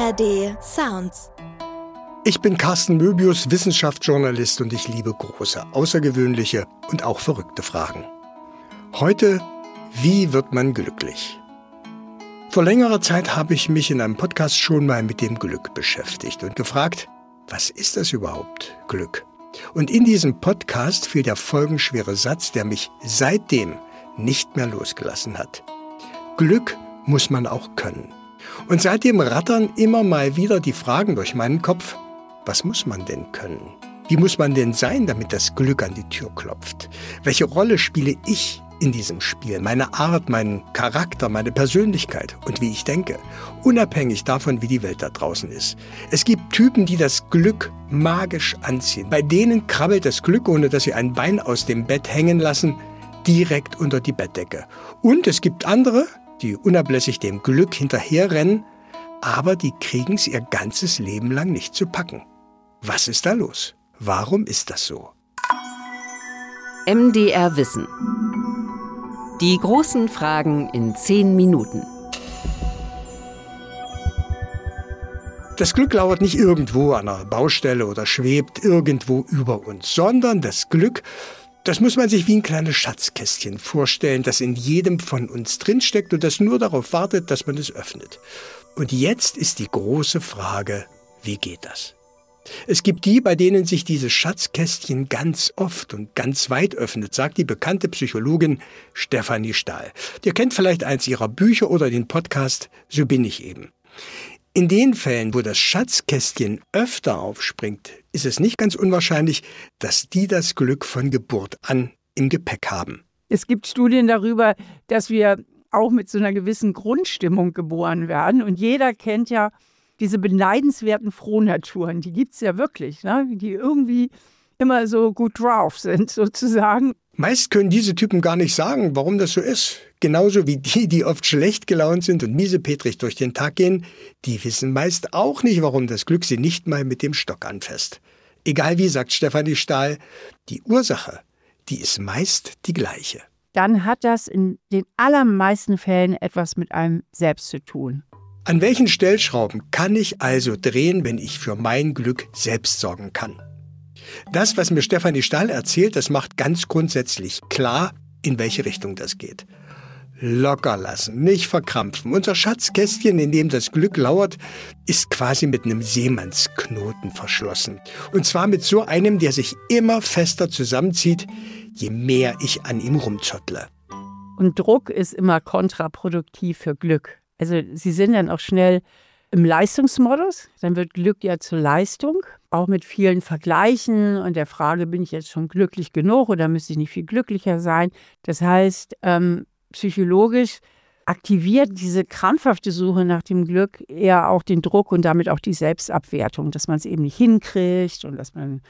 ARD Sounds. Ich bin Carsten Möbius, Wissenschaftsjournalist, und ich liebe große, außergewöhnliche und auch verrückte Fragen. Heute, wie wird man glücklich? Vor längerer Zeit habe ich mich in einem Podcast schon mal mit dem Glück beschäftigt und gefragt, was ist das überhaupt, Glück? Und in diesem Podcast fiel der folgenschwere Satz, der mich seitdem nicht mehr losgelassen hat. Glück muss man auch können. Und seitdem rattern immer mal wieder die Fragen durch meinen Kopf. Was muss man denn können? Wie muss man denn sein, damit das Glück an die Tür klopft? Welche Rolle spiele ich in diesem Spiel? Meine Art, meinen Charakter, meine Persönlichkeit und wie ich denke. Unabhängig davon, wie die Welt da draußen ist. Es gibt Typen, die das Glück magisch anziehen. Bei denen krabbelt das Glück, ohne dass sie ein Bein aus dem Bett hängen lassen, direkt unter die Bettdecke. Und es gibt andere, die unablässig dem Glück hinterherrennen, aber die kriegen es ihr ganzes Leben lang nicht zu packen. Was ist da los? Warum ist das so? MDR Wissen. Die großen Fragen in 10 Minuten. Das Glück lauert nicht irgendwo an einer Baustelle oder schwebt irgendwo über uns, sondern das Glück, das muss man sich wie ein kleines Schatzkästchen vorstellen, das in jedem von uns drinsteckt und das nur darauf wartet, dass man es öffnet. Und jetzt ist die große Frage, wie geht das? Es gibt die, bei denen sich dieses Schatzkästchen ganz oft und ganz weit öffnet, sagt die bekannte Psychologin Stefanie Stahl. Ihr kennt vielleicht eins ihrer Bücher oder den Podcast So bin ich eben. In den Fällen, wo das Schatzkästchen öfter aufspringt, ist es nicht ganz unwahrscheinlich, dass die das Glück von Geburt an im Gepäck haben. Es gibt Studien darüber, dass wir auch mit so einer gewissen Grundstimmung geboren werden. Und jeder kennt ja diese beneidenswerten Frohnaturen. Die gibt es ja wirklich, ne? Die irgendwie immer so gut drauf sind, sozusagen. Meist können diese Typen gar nicht sagen, warum das so ist. Genauso wie die, die oft schlecht gelaunt sind und miesepetrig durch den Tag gehen, die wissen meist auch nicht, warum das Glück sie nicht mal mit dem Stock anfasst. Egal wie, sagt Stefanie Stahl, die Ursache, die ist meist die gleiche. Dann hat das in den allermeisten Fällen etwas mit einem selbst zu tun. An welchen Stellschrauben kann ich also drehen, wenn ich für mein Glück selbst sorgen kann? Das, was mir Stefanie Stahl erzählt, das macht ganz grundsätzlich klar, in welche Richtung das geht. Locker lassen, nicht verkrampfen. Unser Schatzkästchen, in dem das Glück lauert, ist quasi mit einem Seemannsknoten verschlossen. Und zwar mit so einem, der sich immer fester zusammenzieht, je mehr ich an ihm rumzottle. Und Druck ist immer kontraproduktiv für Glück. Also Sie sind dann auch schnell im Leistungsmodus. Dann wird Glück ja zur Leistung, auch mit vielen Vergleichen und der Frage, bin ich jetzt schon glücklich genug oder müsste ich nicht viel glücklicher sein? Das heißt, psychologisch aktiviert diese krampfhafte Suche nach dem Glück eher auch den Druck und damit auch die Selbstabwertung, dass man es eben nicht hinkriegt und dass man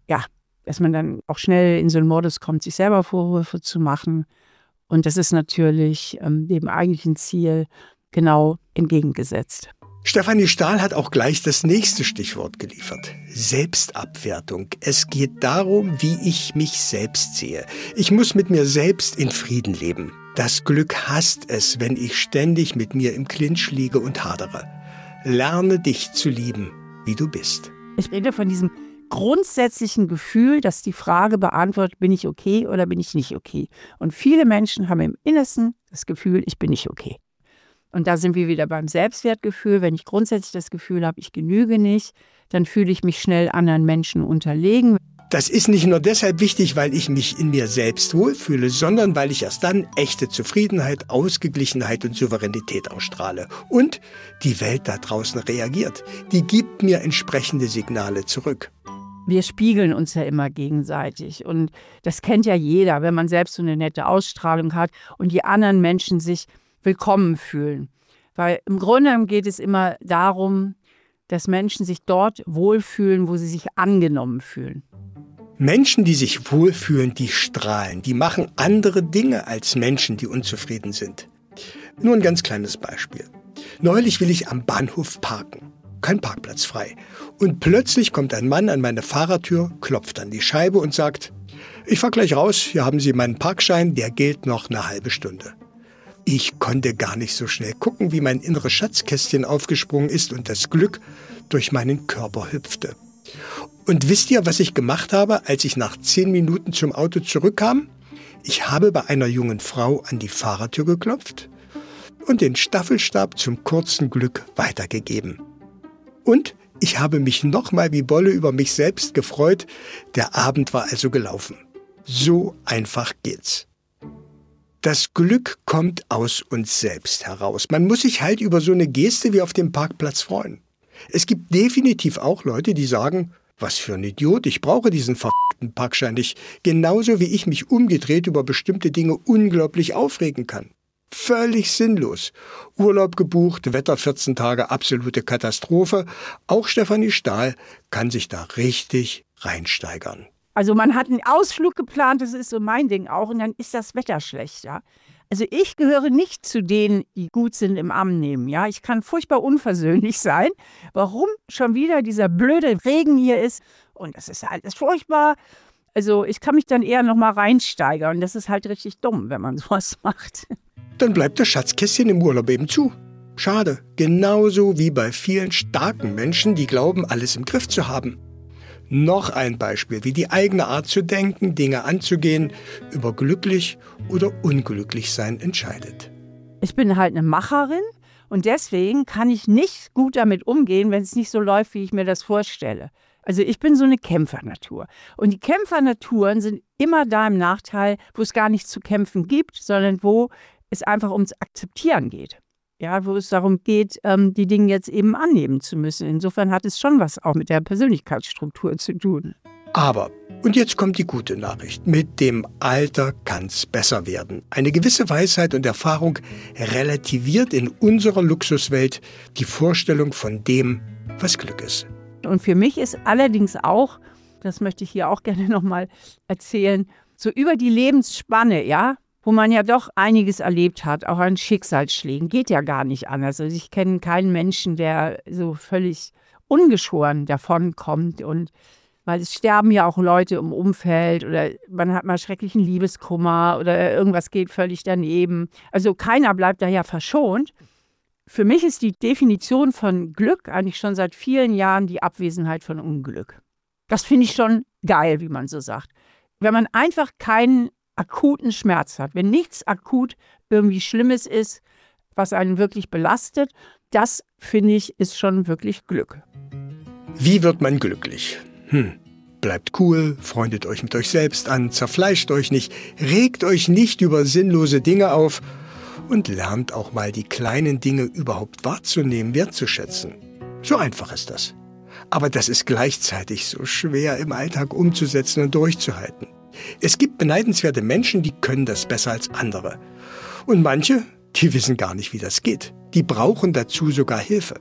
dann auch schnell in so einen Modus kommt, sich selber Vorwürfe zu machen. Und das ist natürlich dem eigentlichen Ziel genau entgegengesetzt. Stefanie Stahl hat auch gleich das nächste Stichwort geliefert. Selbstabwertung. Es geht darum, wie ich mich selbst sehe. Ich muss mit mir selbst in Frieden leben. Das Glück hasst es, wenn ich ständig mit mir im Clinch liege und hadere. Lerne dich zu lieben, wie du bist. Ich rede von diesem grundsätzlichen Gefühl, dass die Frage beantwortet, bin ich okay oder bin ich nicht okay? Und viele Menschen haben im Innersten das Gefühl, ich bin nicht okay. Und da sind wir wieder beim Selbstwertgefühl. Wenn ich grundsätzlich das Gefühl habe, ich genüge nicht, dann fühle ich mich schnell anderen Menschen unterlegen. Das ist nicht nur deshalb wichtig, weil ich mich in mir selbst wohlfühle, sondern weil ich erst dann echte Zufriedenheit, Ausgeglichenheit und Souveränität ausstrahle. Und die Welt da draußen reagiert. Die gibt mir entsprechende Signale zurück. Wir spiegeln uns ja immer gegenseitig. Und das kennt ja jeder, wenn man selbst so eine nette Ausstrahlung hat und die anderen Menschen sich willkommen fühlen. Weil im Grunde geht es immer darum, dass Menschen sich dort wohlfühlen, wo sie sich angenommen fühlen. Menschen, die sich wohlfühlen, die strahlen. Die machen andere Dinge als Menschen, die unzufrieden sind. Nur ein ganz kleines Beispiel. Neulich will ich am Bahnhof parken. Kein Parkplatz frei. Und plötzlich kommt ein Mann an meine Fahrertür, klopft an die Scheibe und sagt, ich fahr gleich raus, hier haben Sie meinen Parkschein, der gilt noch eine halbe Stunde. Ich konnte gar nicht so schnell gucken, wie mein inneres Schatzkästchen aufgesprungen ist und das Glück durch meinen Körper hüpfte. Und wisst ihr, was ich gemacht habe, als ich nach 10 Minuten zum Auto zurückkam? Ich habe bei einer jungen Frau an die Fahrertür geklopft und den Staffelstab zum kurzen Glück weitergegeben. Und ich habe mich nochmal wie Bolle über mich selbst gefreut. Der Abend war also gelaufen. So einfach geht's. Das Glück kommt aus uns selbst heraus. Man muss sich halt über so eine Geste wie auf dem Parkplatz freuen. Es gibt definitiv auch Leute, die sagen, was für ein Idiot, ich brauche diesen verfickten Parkschein nicht. Genauso wie ich mich umgedreht über bestimmte Dinge unglaublich aufregen kann. Völlig sinnlos. Urlaub gebucht, Wetter 14 Tage, absolute Katastrophe. Auch Stefanie Stahl kann sich da richtig reinsteigern. Also man hat einen Ausflug geplant, das ist so mein Ding auch, und dann ist das Wetter schlecht, ja. Also ich gehöre nicht zu denen, die gut sind im Arm nehmen, ja. Ich kann furchtbar unversöhnlich sein, warum schon wieder dieser blöde Regen hier ist und das ist alles furchtbar. Also ich kann mich dann eher noch mal reinsteigern und das ist halt richtig dumm, wenn man sowas macht. Dann bleibt das Schatzkästchen im Urlaub eben zu. Schade, genauso wie bei vielen starken Menschen, die glauben, alles im Griff zu haben. Noch ein Beispiel, wie die eigene Art zu denken, Dinge anzugehen, über glücklich oder unglücklich sein entscheidet. Ich bin halt eine Macherin und deswegen kann ich nicht gut damit umgehen, wenn es nicht so läuft, wie ich mir das vorstelle. Also ich bin so eine Kämpfernatur. Und die Kämpfernaturen sind immer da im Nachteil, wo es gar nichts zu kämpfen gibt, sondern wo es einfach ums Akzeptieren geht. Ja, wo es darum geht, die Dinge jetzt eben annehmen zu müssen. Insofern hat es schon was auch mit der Persönlichkeitsstruktur zu tun. Aber, und jetzt kommt die gute Nachricht, mit dem Alter kann's besser werden. Eine gewisse Weisheit und Erfahrung relativiert in unserer Luxuswelt die Vorstellung von dem, was Glück ist. Und für mich ist allerdings auch, das möchte ich hier auch gerne nochmal erzählen, so über die Lebensspanne, ja, wo man ja doch einiges erlebt hat, auch an Schicksalsschlägen, geht ja gar nicht anders. Also ich kenne keinen Menschen, der so völlig ungeschoren davonkommt. Und weil es sterben ja auch Leute im Umfeld oder man hat mal schrecklichen Liebeskummer oder irgendwas geht völlig daneben. Also keiner bleibt da ja verschont. Für mich ist die Definition von Glück eigentlich schon seit vielen Jahren die Abwesenheit von Unglück. Das finde ich schon geil, wie man so sagt. Wenn man einfach keinen akuten Schmerz hat, wenn nichts akut irgendwie Schlimmes ist, was einen wirklich belastet, das, finde ich, ist schon wirklich Glück. Wie wird man glücklich? Bleibt cool, freundet euch mit euch selbst an, zerfleischt euch nicht, regt euch nicht über sinnlose Dinge auf und lernt auch mal die kleinen Dinge überhaupt wahrzunehmen, wertzuschätzen. So einfach ist das. Aber das ist gleichzeitig so schwer im Alltag umzusetzen und durchzuhalten. Es gibt beneidenswerte Menschen, die können das besser als andere. Und manche, die wissen gar nicht, wie das geht. Die brauchen dazu sogar Hilfe.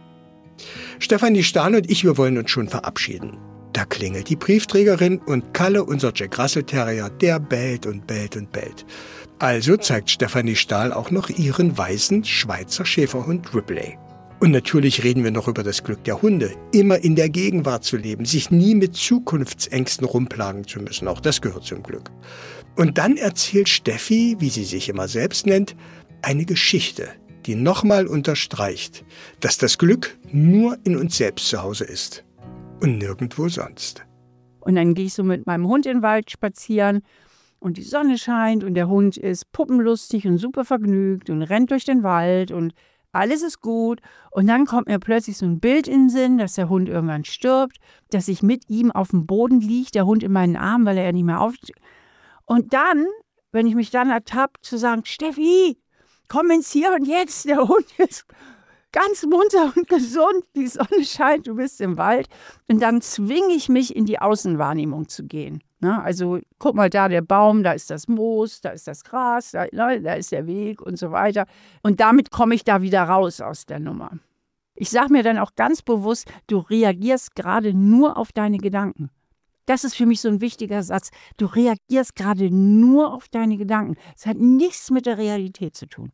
Stefanie Stahl und ich, wir wollen uns schon verabschieden. Da klingelt die Briefträgerin und Kalle, unser Jack Russell Terrier, der bellt und bellt und bellt. Also zeigt Stefanie Stahl auch noch ihren weißen Schweizer Schäferhund Ripley. Und natürlich reden wir noch über das Glück der Hunde, immer in der Gegenwart zu leben, sich nie mit Zukunftsängsten rumplagen zu müssen. Auch das gehört zum Glück. Und dann erzählt Steffi, wie sie sich immer selbst nennt, eine Geschichte, die nochmal unterstreicht, dass das Glück nur in uns selbst zu Hause ist und nirgendwo sonst. Und dann gehe ich so mit meinem Hund in den Wald spazieren und die Sonne scheint und der Hund ist puppenlustig und super vergnügt und rennt durch den Wald und alles ist gut. Und dann kommt mir plötzlich so ein Bild in den Sinn, dass der Hund irgendwann stirbt, dass ich mit ihm auf dem Boden liege, der Hund in meinen Armen, weil er ja nicht mehr aufsteht. Und dann, wenn ich mich dann ertappe, zu sagen, Steffi, komm ins Hier und Jetzt, der Hund ist ganz munter und gesund, die Sonne scheint, du bist im Wald. Und dann zwinge ich mich, in die Außenwahrnehmung zu gehen. Also guck mal, da der Baum, da ist das Moos, da ist das Gras, da ist der Weg und so weiter. Und damit komme ich da wieder raus aus der Nummer. Ich sage mir dann auch ganz bewusst, du reagierst gerade nur auf deine Gedanken. Das ist für mich so ein wichtiger Satz. Du reagierst gerade nur auf deine Gedanken. Es hat nichts mit der Realität zu tun.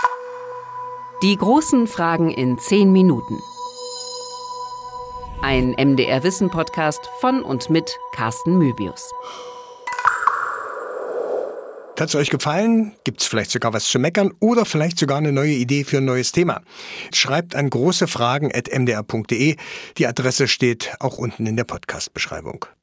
Die großen Fragen in 10 Minuten. Ein MDR-Wissen-Podcast von und mit Carsten Möbius. Hat es euch gefallen? Gibt es vielleicht sogar was zu meckern oder vielleicht sogar eine neue Idee für ein neues Thema? Schreibt an großefragen@mdr.de. Die Adresse steht auch unten in der Podcast-Beschreibung.